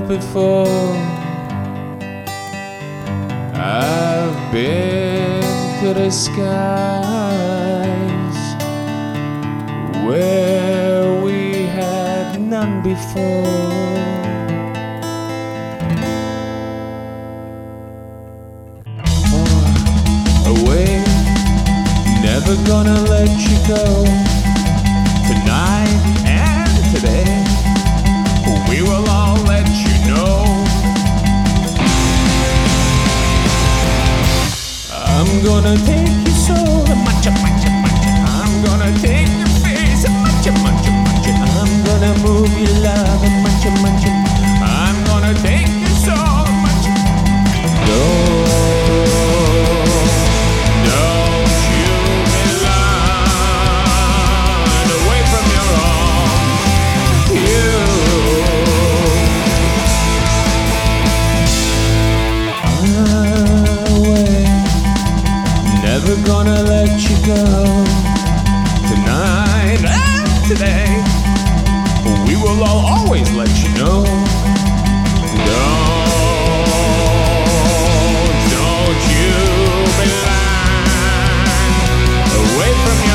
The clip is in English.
before. I've been to the skies where we had none before. Away, never gonna let you go. Tonight and today, we will all let you know. I'm gonna take your soul, much. I'm gonna take your face, much. I'm gonna move your love, much. I'm gonna take your soul, much. Don't you be lying away from your arms, you. Away, never gonna let you go. Tonight and today, we will all always let you know. Don't you be lying away from